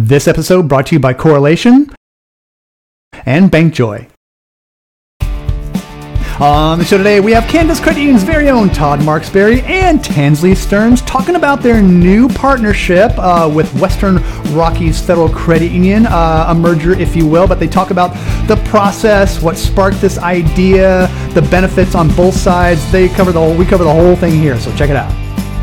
This episode brought to you by Correlation and BankJoy. On the show today, we have Kansas Credit Union's very own Todd Marksberry and Tansley Stearns talking about their new partnership with Western Rockies Federal Credit Union, a merger, if you will. But they talk about the process, what sparked this idea, the benefits on both sides. We cover the whole thing here, so check it out.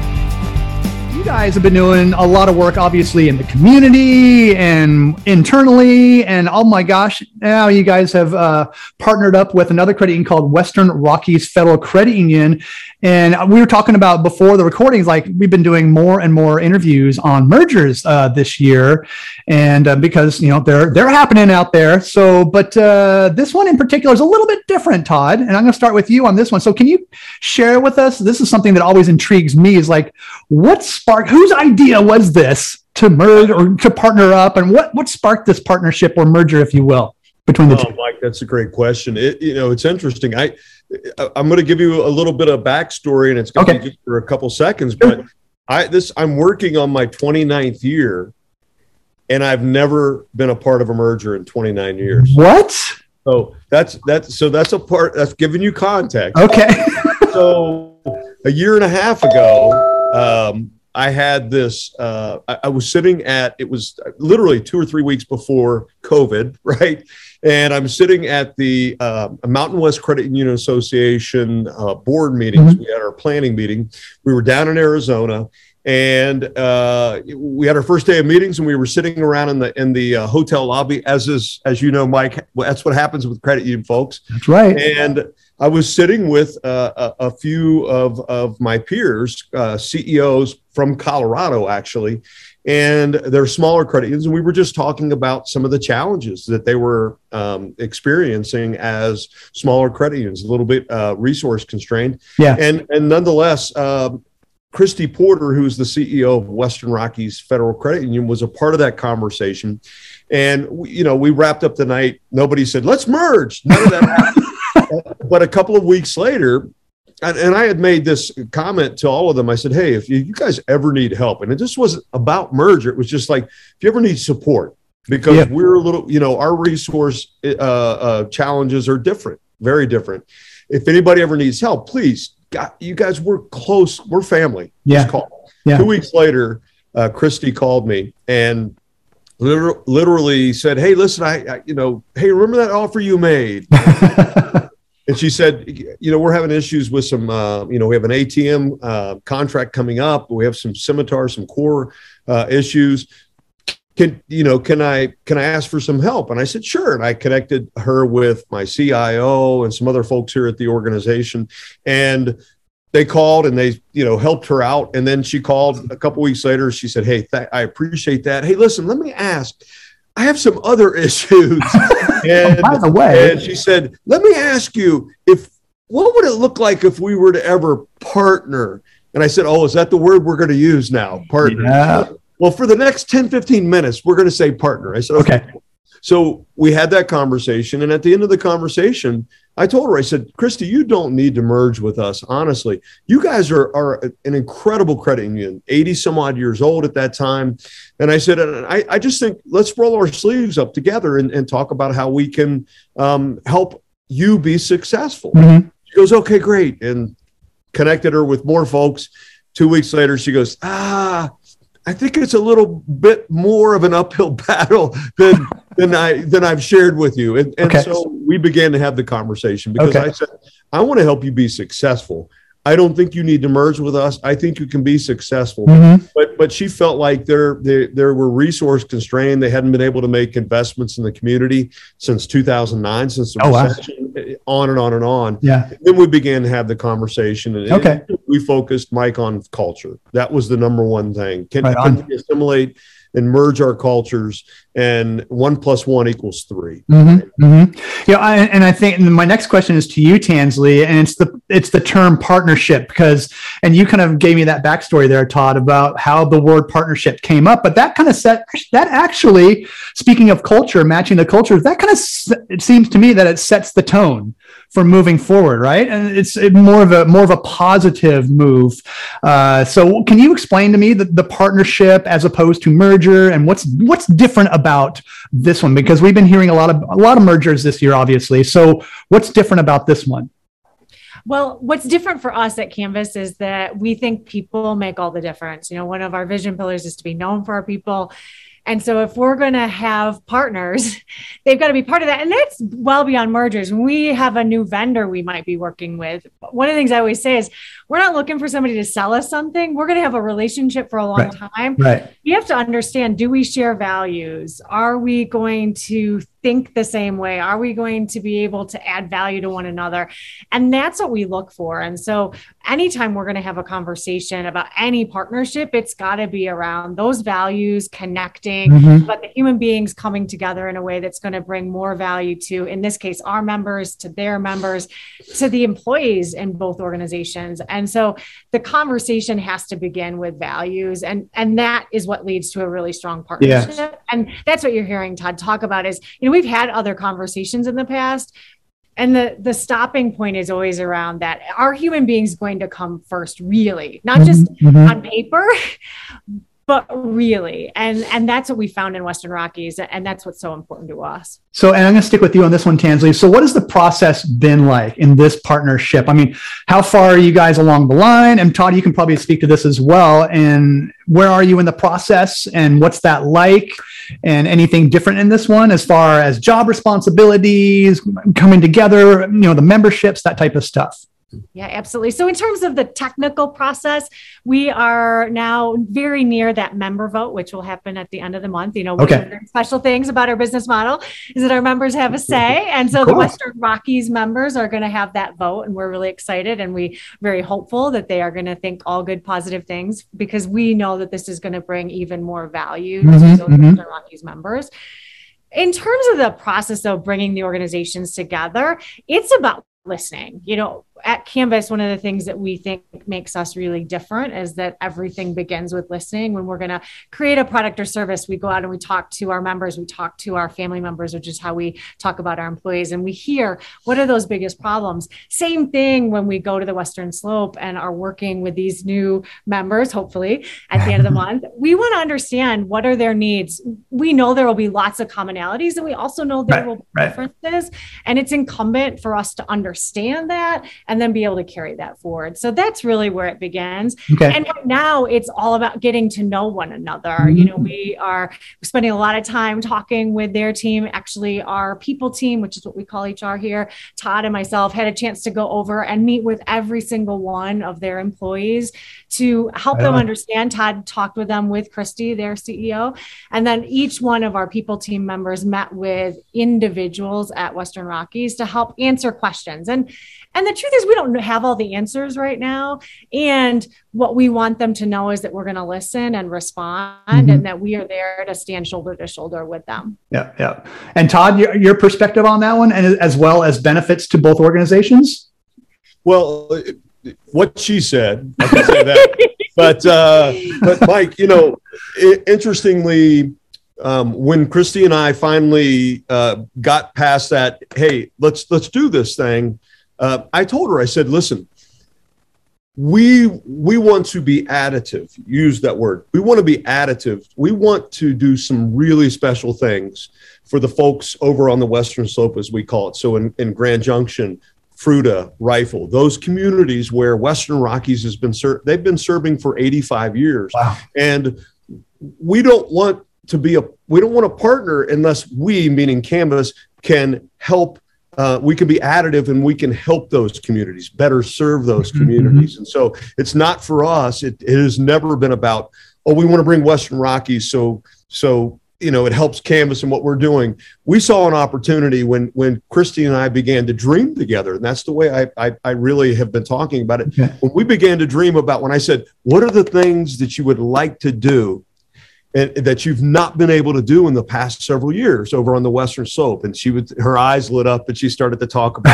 You guys have been doing a lot of work, obviously, in the community and internally. And oh my gosh, now you guys have partnered up with another credit union called Western Rockies Federal Credit Union. And we were talking about before the recordings, like we've been doing more and more interviews on mergers this year. And because, you know, they're happening out there. So, but this one in particular is a little bit different, Todd. And I'm going to start with you on this one. So can you share with us, this is something that always intrigues me, is like, whose idea was this to merge or to partner up, and what sparked this partnership or merger, if you will, between the two? Mike, that's a great question. It's interesting. I'm going to give you a little bit of backstory, and it's going to be just for a couple seconds. But I'm working on my 29th year, and I've never been a part of a merger in 29 years. What? So that's a part that's giving you context. Okay. So a year and a half ago, I had this, I was sitting it was literally 2 or 3 weeks before COVID, right? And I'm sitting at the Mountain West Credit Union Association board meetings. Mm-hmm. We had our planning meeting. We were down in Arizona, and we had our first day of meetings, and we were sitting around in the hotel lobby, as you know, Mike, that's what happens with credit union folks. That's right. And I was sitting with a few of my peers, CEOs from Colorado, actually, and they're smaller credit unions. And we were just talking about some of the challenges that they were experiencing as smaller credit unions, a little bit resource constrained. Yeah. And nonetheless, Christy Porter, who's the CEO of Western Rockies Federal Credit Union, was a part of that conversation. And, we wrapped up the night. Nobody said, let's merge. None of that happened. But a couple of weeks later, and I had made this comment to all of them. I said, hey, if you guys ever need help, and it just wasn't about merger. It was just like, if you ever need support, because we're a little, our resource challenges are different, very different. If anybody ever needs help, please, you guys, we're close. We're family. Yeah. Just call. Yeah. 2 weeks later, Christy called me and literally said, hey, listen, hey, remember that offer you made? And she said, we're having issues with some, we have an ATM contract coming up. We have some Scimitar, some core issues. Can I ask for some help? And I said, sure. And I connected her with my CIO and some other folks here at the organization. And they called and they, helped her out. And then she called a couple weeks later. She said, hey, I appreciate that. Hey, listen, let me ask. I have some other issues. And, by the way, and she said, let me ask you, what would it look like if we were to ever partner? And I said, oh, is that the word we're going to use now? Partner. Yeah. Well, for the next 10, 15 minutes, we're going to say partner. I said, okay. So we had that conversation. And at the end of the conversation, I told her, I said, Christy, you don't need to merge with us. Honestly, you guys are an incredible credit union, 80 some odd years old at that time. And I said, I just think let's roll our sleeves up together and talk about how we can help you be successful. Mm-hmm. She goes, okay, great. And connected her with more folks. 2 weeks later, she goes, I think it's a little bit more of an uphill battle than I've shared with you. And so we began to have the conversation because I said, I want to help you be successful. I don't think you need to merge with us. I think you can be successful. Mm-hmm. But she felt like they were resource constrained. They hadn't been able to make investments in the community since 2009, since the recession, on and on and on. Yeah. And then we began to have the conversation. And we focused, Mike, on culture. That was the number one thing. Can we assimilate and merge our cultures, and 1 + 1 = 3. Mm-hmm. Mm-hmm. And I think my next question is to you, Tansley, and it's the term partnership, and you kind of gave me that backstory there, Todd, about how the word partnership came up, but that kind of actually, speaking of culture, matching the cultures, that kind of, it seems to me that it sets the tone. tone for moving forward, right? And it's more of a positive move. So can you explain to me the partnership as opposed to merger, and what's different about this one? Because we've been hearing a lot of mergers this year, obviously. So what's different about this one? Well, what's different for us at Canvas is that we think people make all the difference. One of our vision pillars is to be known for our people. And so if we're going to have partners, they've got to be part of that. And that's well beyond mergers. When we have a new vendor we might be working with, one of the things I always say is we're not looking for somebody to sell us something. We're going to have a relationship for a long time. Right. You have to understand, do we share values? Are we going to think the same way? Are we going to be able to add value to one another? And that's what we look for. And so anytime we're going to have a conversation about any partnership, it's got to be around those values, connecting, but the human beings coming together in a way that's going to bring more value to, in this case, our members, to their members, to the employees in both organizations. And so the conversation has to begin with values. And that is what leads to a really strong partnership. Yes. And that's what you're hearing Todd talk about is, we've had other conversations in the past. And the stopping point is always around that. Are human beings going to come first, really? Not just on paper, but really. And that's what we found in Western Rockies. And that's what's so important to us. So, and I'm going to stick with you on this one, Tansley. So what has the process been like in this partnership? I mean, how far are you guys along the line? And Todd, you can probably speak to this as well. And where are you in the process? And what's that like? And anything different in this one as far as job responsibilities, coming together, the memberships, that type of stuff? Yeah, absolutely. So in terms of the technical process, we are now very near that member vote, which will happen at the end of the month. One of the special things about our business model is that our members have a say. And so the Western Rockies members are going to have that vote. And we're really excited and we very hopeful that they are going to think all good, positive things, because we know that this is going to bring even more value to those Western Rockies members. In terms of the process of bringing the organizations together, it's about listening. At Canvas, one of the things that we think makes us really different is that everything begins with listening. When we're going to create a product or service, we go out and we talk to our members, we talk to our family members, which is how we talk about our employees, and we hear what are those biggest problems. Same thing when we go to the Western Slope and are working with these new members, hopefully at the end of the month. We want to understand what are their needs. We know there will be lots of commonalities, and we also know there will be differences, and it's incumbent for us to understand that and then be able to carry that forward. So that's really where it begins. Okay. And right now it's all about getting to know one another. We are spending a lot of time talking with their team. Actually, our people team, which is what we call HR here, Todd and myself had a chance to go over and meet with every single one of their employees to help them understand. Todd talked with them with Christy, their CEO. And then each one of our people team members met with individuals at Western Rockies to help answer questions. And the truth is we don't have all the answers right now. And what we want them to know is that we're going to listen and respond and that we are there to stand shoulder to shoulder with them. Yeah. Yeah. And Todd, your perspective on that one, and as well as benefits to both organizations? Well, what she said, I can say that. But Mike, interestingly, when Christy and I finally got past that, hey, let's do this thing. I told her, I said, listen, we want to be additive. Use that word. We want to be additive. We want to do some really special things for the folks over on the Western Slope, as we call it. So in Grand Junction, Fruita, Rifle, those communities where Western Rockies has been they've been serving for 85 years. Wow. And we don't want to partner unless we, meaning Canvas, can help. We can be additive and we can help those communities better serve those communities. And so it's not for us. It has never been about, we want to bring Western Rockies. So it helps Canvas and what we're doing. We saw an opportunity when Christy and I began to dream together. And that's the way I really have been talking about it. Okay. When we began to dream about, when I said, what are the things that you would like to do and that you've not been able to do in the past several years over on the Western Slope? And her eyes lit up and she started to talk about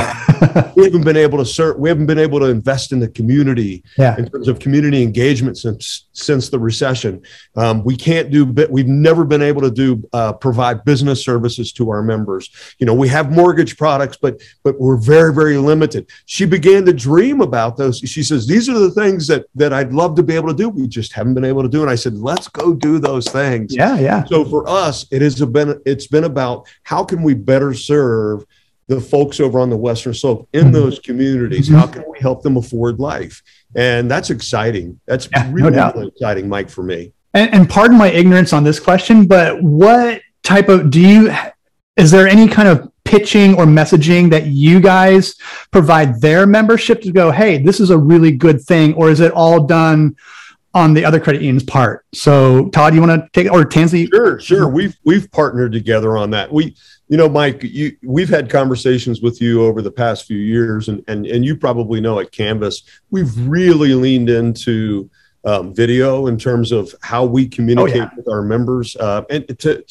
we haven't been able to serve. We haven't been able to invest in the community in terms of community engagement since the recession. We can't do. We've never been able to provide business services to our members. We have mortgage products, but we're very, very limited. She began to dream about those. She says, "These are the things that I'd love to be able to do. We just haven't been able to do." And I said, "Let's go do those things." Yeah. So for us, it's been about how can we better serve the folks over on the Western Slope in those communities? How can we help them afford life? And that's exciting. That's really exciting, Mike, for me. And pardon my ignorance on this question, but what type of is there any kind of pitching or messaging that you guys provide their membership to go, hey, this is a really good thing, or is it all done on the other credit union's part? So Todd, you want to take, or Tansley? Sure. We've partnered together on that. Mike, we've had conversations with you over the past few years, and you probably know at Canvas, we've really leaned into video in terms of how we communicate with our members, and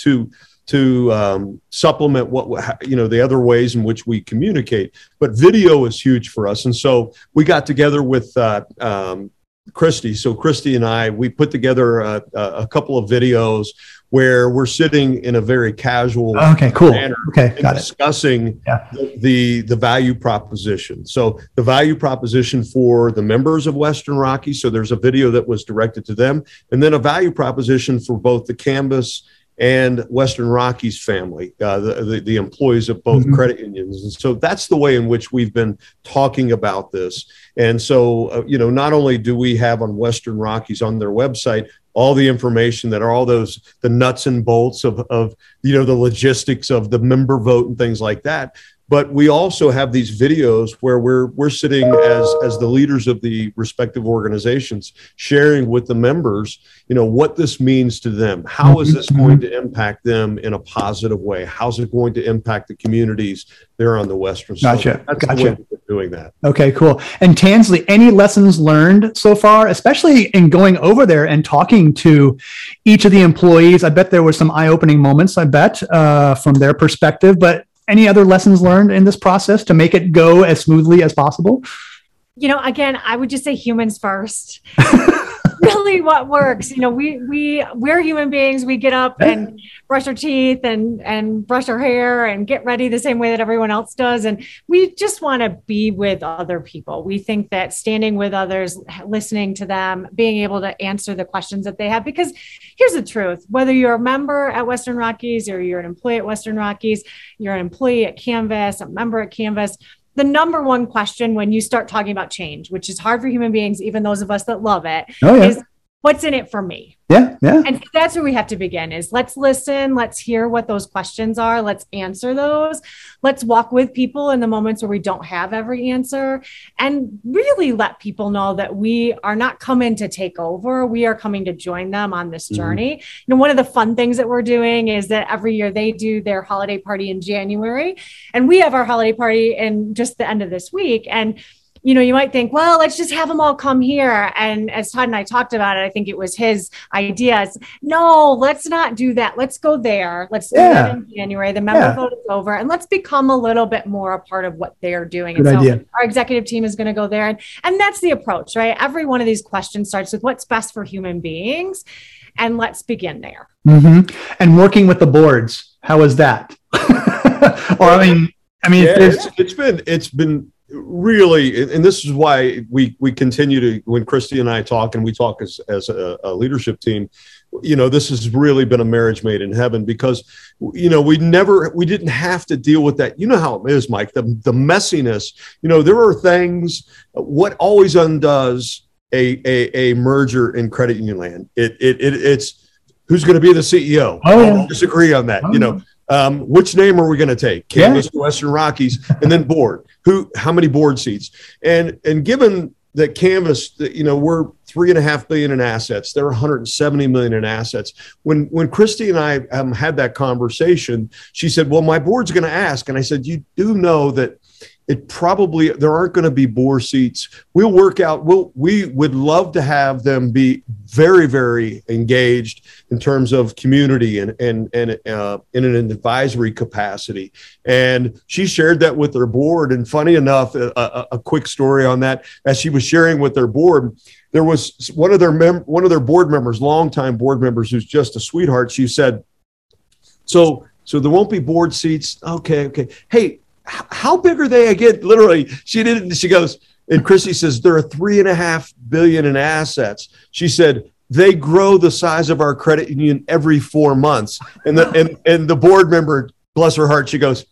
to supplement the other ways in which we communicate. But video is huge for us, and so we got together with Christy. So Christy and I, we put together a couple of videos where we're sitting in a very casual manner discussing the value proposition. So the value proposition for the members of Western Rocky. So there's a video that was directed to them, and then a value proposition for both the Canvas and Western Rockies family, the employees of both credit unions. And so that's the way in which we've been talking about this. And so, not only do we have on Western Rockies on their website all the information that are all the nuts and bolts of the logistics of the member vote and things like that, but we also have these videos where we're sitting as the leaders of the respective organizations, sharing with the members, what this means to them. How is this going to impact them in a positive way? How's it going to impact the communities there on the Western side? That's the way we're doing that. Okay, cool. And Tansley, any lessons learned so far, especially in going over there and talking to each of the employees? I bet there were some eye-opening moments, from their perspective, but any other lessons learned in this process to make it go as smoothly as possible? Again, I would just say humans first. Really what works. We're human beings. We get up and brush our teeth and brush our hair and get ready the same way that everyone else does. And we just want to be with other people. We think that standing with others, listening to them, being able to answer the questions that they have, because here's the truth, whether you're a member at Western Rockies or you're an employee at Western Rockies, you're an employee at Canvas, a member at Canvas, the number one question when you start talking about change, which is hard for human beings, even those of us that love it, is what's in it for me? Yeah. And that's where we have to begin is let's listen. Let's hear what those questions are. Let's answer those. Let's walk with people in the moments where we don't have every answer and really let people know that we are not coming to take over. We are coming to join them on this journey. One of the fun things that we're doing is that every year they do their holiday party in January, and we have our holiday party in just the end of this week. And you might think, well, let's just have them all come here. And as Todd and I talked about it, I think it was his idea. No, let's not do that. Let's go there. Let's do that in January. The member vote is over, and let's become a little bit more a part of what they're doing. Good idea. So our executive team is going to go there. And that's the approach, right? Every one of these questions starts with what's best for human beings. And let's begin there. And working with the boards, how is that? It's been really, and this is why we continue to, when Christy and I talk, and we talk as a leadership team, this has really been a marriage made in heaven, because we didn't have to deal with that. You know how it is, Mike, the messiness. There are things. What always undoes a merger in credit union land, it's who's going to be the CEO. I don't disagree on that. Which name are we going to take? Canvas, Western Rockies, and then board. How many board seats? And given that Canvas, we're $3.5 billion in assets. They're $170 million in assets. When Christy and I had that conversation, she said, "Well, my board's going to ask," and I said, "You do know that there aren't going to be board seats. We would love to have them be very, very engaged in terms of community and in an advisory capacity. And she shared that with their board. And funny enough, a quick story on that, as she was sharing with their board, there was one of their board members, longtime board members, who's just a sweetheart. She said, so there won't be board seats. Okay. Hey, how big are they again? Literally, she goes, and Christy says, there are $3.5 billion in assets. She said, they grow the size of our credit union every 4 months. And the board member, bless her heart, she goes,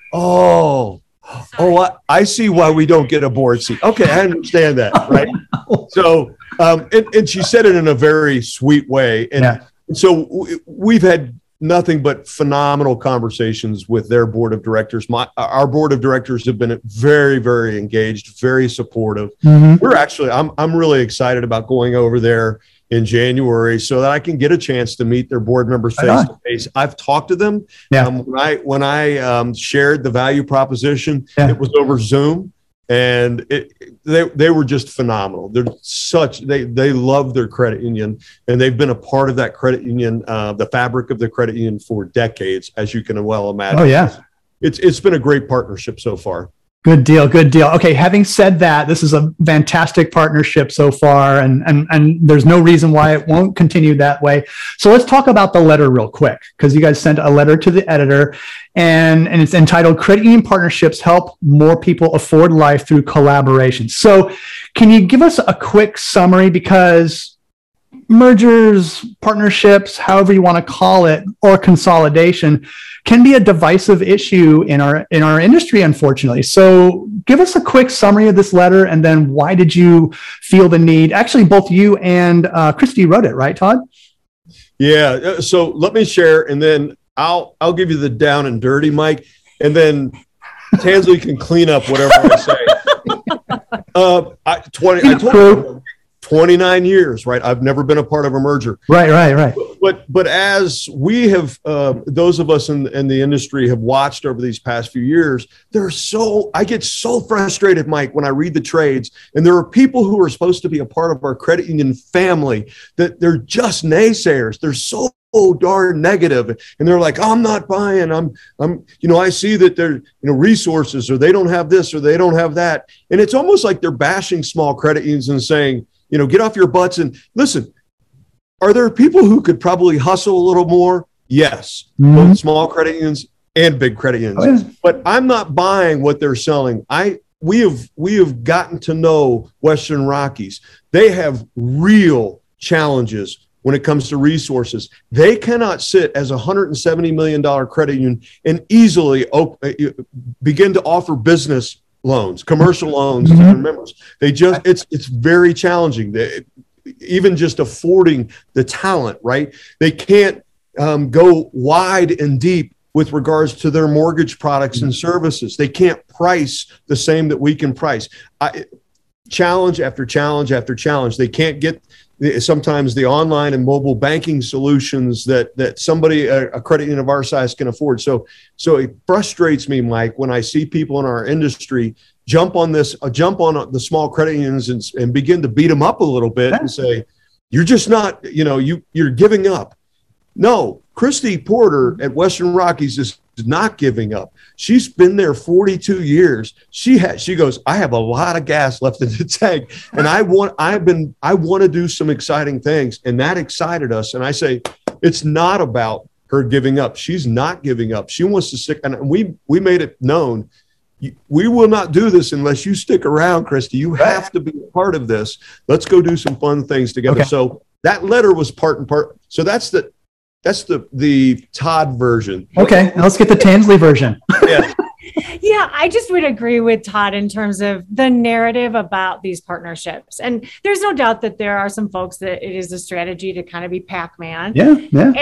I see why we don't get a board seat. Okay, I understand that, right? So, and she said it in a very sweet way. And so we've had nothing but phenomenal conversations with their board of directors. Our board of directors have been very, very engaged, very supportive. Mm-hmm. I'm really excited about going over there in January so that I can get a chance to meet their board members face to face. I've talked to them. Yeah. When I shared the value proposition, it was over Zoom. And they were just phenomenal. They love their credit union, and they've been a part of that credit union, the fabric of the credit union for decades, as you can well imagine. Oh yeah, it's been a great partnership so far. Good deal. Okay, having said that, this is a fantastic partnership so far, and there's no reason why it won't continue that way. So let's talk about the letter real quick, because you guys sent a letter to the editor, and it's entitled "Credit Union Partnerships Help More People Afford Life Through Collaboration." So can you give us a quick summary, because mergers, partnerships, however you want to call it, or consolidation can be a divisive issue in our industry, unfortunately. So give us a quick summary of this letter, and then why did you feel the need? Actually, both you and Christy wrote it, right, Todd? Yeah. So let me share, and then I'll give you the down and dirty, Mike, and then Tansley can clean up whatever I say. 29 years, right? I've never been a part of a merger. Right. But as we have, those of us in the industry have watched over these past few years, I get so frustrated, Mike, when I read the trades, and there are people who are supposed to be a part of our credit union family that they're just naysayers. They're so darn negative, and they're like, I'm not buying. I see that they're, resources, or they don't have this, or they don't have that. And it's almost like they're bashing small credit unions and saying, get off your butts and listen. Are there people who could probably hustle a little more? Yes, both small credit unions and big credit unions. Oh, yeah. But I'm not buying what they're selling. We have gotten to know Western Rockies. They have real challenges when it comes to resources. They cannot sit as a $170 million credit union and easily begin to offer business loans, commercial loans to their members. It's very challenging. Even just affording the talent, right? They can't go wide and deep with regards to their mortgage products and services. They can't price the same that we can price. Challenge after challenge after challenge. They can't get sometimes the online and mobile banking solutions that somebody, a credit union of our size, can afford. So it frustrates me, Mike, when I see people in our industry jump on the small credit unions and begin to beat them up a little bit and say, you're just not, you're giving up. No, Christy Porter at Western Rockies is not giving up. She's been there 42 years. She goes, I have a lot of gas left in the tank, and I want to do some exciting things. And that excited us. And I say, it's not about her giving up. She's not giving up. She wants to stick. And we made it known, we will not do this unless you stick around, Christy. You have to be a part of this. Let's go do some fun things together. Okay. So that letter was part and part. So that's the Todd version. Okay, now let's get the Tansley version. Yeah. Yeah, I just would agree with Todd in terms of the narrative about these partnerships. And there's no doubt that there are some folks that it is a strategy to kind of be Pac-Man. Yeah. And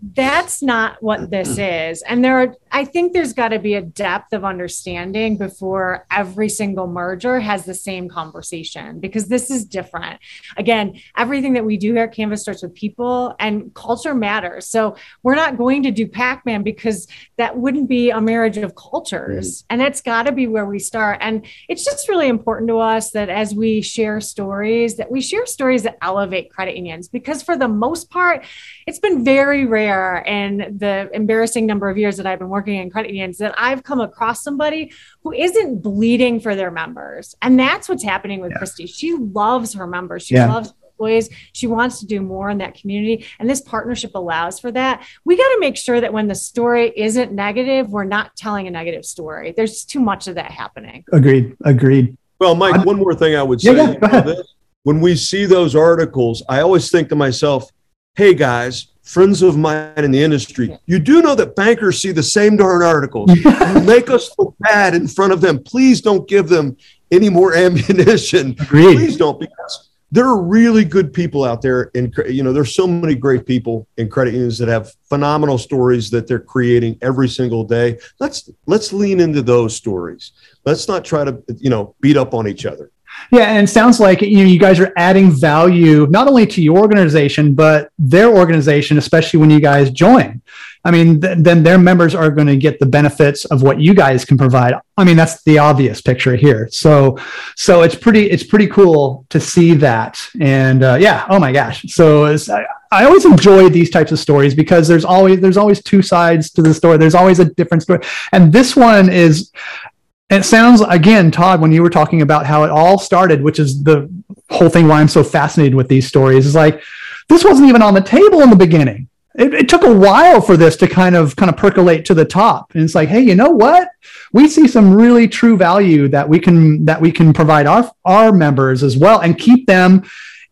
that's not what this is. And I think there's got to be a depth of understanding before every single merger has the same conversation, because this is different. Again, everything that we do here at Canvas starts with people, and culture matters. So we're not going to do Pac-Man because that wouldn't be a marriage of cultures. And that's got to be where we start. And it's just really important to us that as we share stories, that elevate credit unions, because for the most part, it's been very rare in the embarrassing number of years that I've been working in credit unions that I've come across somebody who isn't bleeding for their members. And that's what's happening with Christy. She loves her members. She loves her employees. She wants to do more in that community. And this partnership allows for that. We got to make sure that when the story isn't negative, we're not telling a negative story. There's too much of that happening. Agreed. Well, Mike, one more thing I would say. Go ahead. When we see those articles, I always think to myself, hey, guys, friends of mine in the industry, you do know that bankers see the same darn articles. You make us look bad in front of them. Please don't give them any more ammunition. Agreed. Please don't, because there are really good people out there. And, there's so many great people in credit unions that have phenomenal stories that they're creating every single day. Let's lean into those stories. Let's not try to, beat up on each other. Yeah, and it sounds like you guys are adding value not only to your organization, but their organization, especially when you guys join. I mean, then their members are going to get the benefits of what you guys can provide. I mean, that's the obvious picture here. So it's pretty cool to see that. And oh my gosh. So I always enjoy these types of stories because there's always two sides to the story. There's always a different story, and this one is. It sounds, again, Todd, when you were talking about how it all started, which is the whole thing why I'm so fascinated with these stories, is like, this wasn't even on the table in the beginning. It took a while for this to kind of percolate to the top. And it's like, hey, you know what? We see some really true value that we can provide our members as well, and keep them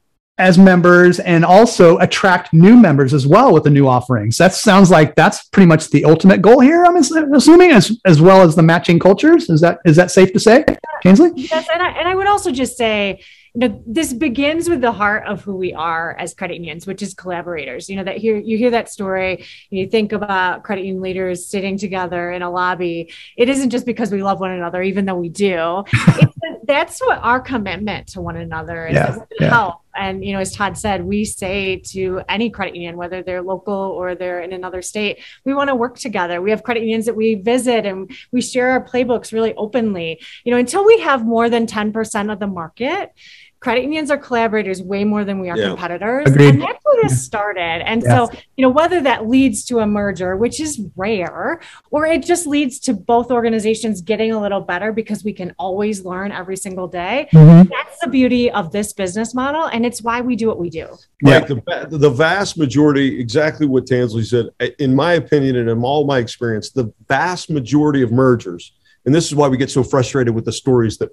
as members, and also attract new members as well with the new offerings. That sounds like that's pretty much the ultimate goal here, I'm assuming, as well as the matching cultures. Is that safe to say, Kinsley? Yes, and I would also just say, this begins with the heart of who we are as credit unions, which is collaborators. That you hear that story, you think about credit union leaders sitting together in a lobby. It isn't just because we love one another, even though we do. That's what our commitment to one another is. That we can help. And, as Todd said, we say to any credit union, whether they're local or they're in another state, we want to work together. We have credit unions that we visit and we share our playbooks really openly. Until we have more than 10% of the market, credit unions are collaborators way more than we are competitors. Agreed. And that's where this started. And so, whether that leads to a merger, which is rare, or it just leads to both organizations getting a little better because we can always learn every single day. That's the beauty of this business model. And it's why we do what we do. Like the vast majority, exactly what Tansley said, in my opinion, and in all my experience, the vast majority of mergers, and this is why we get so frustrated with the stories that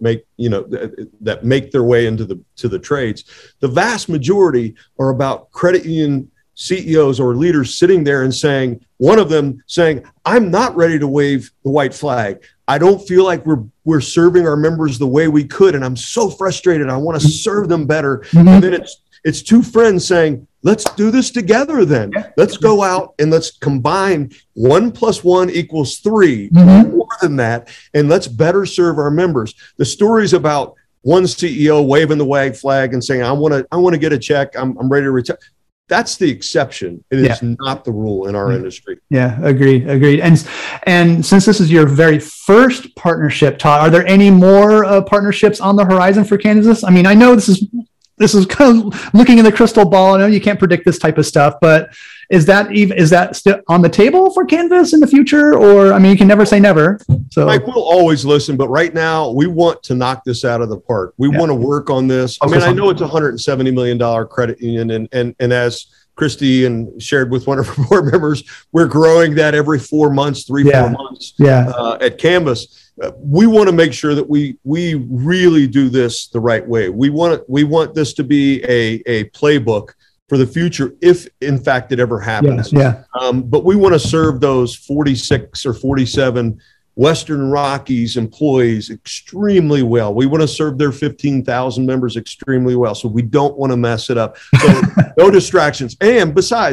make their way into the trades. The vast majority are about credit union CEOs or leaders sitting there and saying, one of them saying, I'm not ready to wave the white flag. I don't feel like we're serving our members the way we could. And I'm so frustrated. I want to serve them better. And then it's two friends saying, let's do this together then. Let's go out and let's combine 1 + 1 = 3, more than that, and let's better serve our members. The stories about one CEO waving the white flag and saying, I want to get a check, I'm ready to retire. That's the exception. It is not the rule in our industry. Yeah, agreed. And since this is your very first partnership, Todd, are there any more partnerships on the horizon for Kansas? I mean, I know this is kind of looking in the crystal ball. I know you can't predict this type of stuff, but is that still on the table for Canvas in the future? Or, I mean, you can never say never. So Mike, we'll always listen, but right now we want to knock this out of the park. We want to work on this. I mean, I know it's a $170 million credit union, and as Christy and shared with one of our board members, we're growing that every 4 months, 4 months at Canvas. We want to make sure that we really do this the right way. We want this to be a playbook for the future, if in fact it ever happens. But we want to serve those 46 or 47 Western Rockies employees extremely well. We want to serve their 15,000 members extremely well. So we don't want to mess it up. So no distractions. And besides,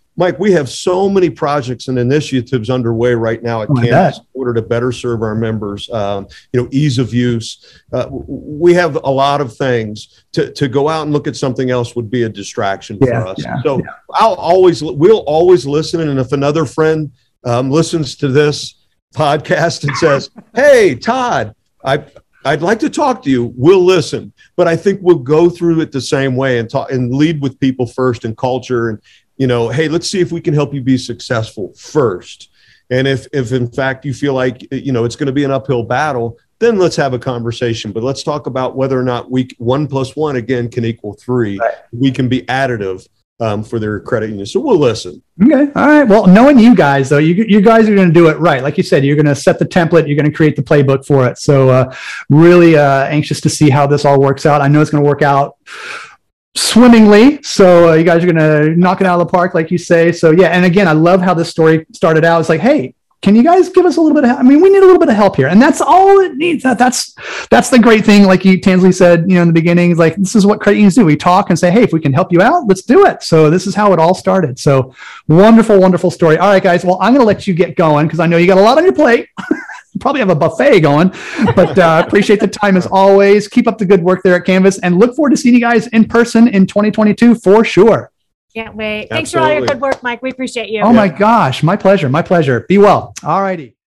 Mike, we have so many projects and initiatives underway right now at Canvas in order to better serve our members. Ease of use. We have a lot of things. To go out and look at something else would be a distraction for us. So we'll always listen. And if another friend listens to this podcast and says, "Hey, Todd, I'd like to talk to you," we'll listen. But I think we'll go through it the same way and talk and lead with people first and culture and, hey, let's see if we can help you be successful first. And if in fact you feel like, it's going to be an uphill battle, then let's have a conversation. But let's talk about whether or not 1 + 1 again can equal 3. Right. We can be additive for their credit union. So we'll listen. Okay. All right. Well, knowing you guys, though, you guys are going to do it right. Like you said, you're going to set the template. You're going to create the playbook for it. So really anxious to see how this all works out. I know it's going to work out swimmingly. So you guys are going to knock it out of the park, like you say. So yeah. And again, I love how this story started out. It's like, hey, can you guys give us a little bit of help? I mean, we need a little bit of help here. And that's all it needs. That's the great thing. Like Tansley said, in the beginning, like, this is what credit unions do. We talk and say, hey, if we can help you out, let's do it. So this is how it all started. So wonderful, wonderful story. All right, guys. Well, I'm going to let you get going because I know you got a lot on your plate. You probably have a buffet going, but appreciate the time as always. Keep up the good work there at Canvas and look forward to seeing you guys in person in 2022 for sure. Can't wait. Thanks for all your good work, Mike. We appreciate you. Oh my gosh. My pleasure. My pleasure. Be well. All righty.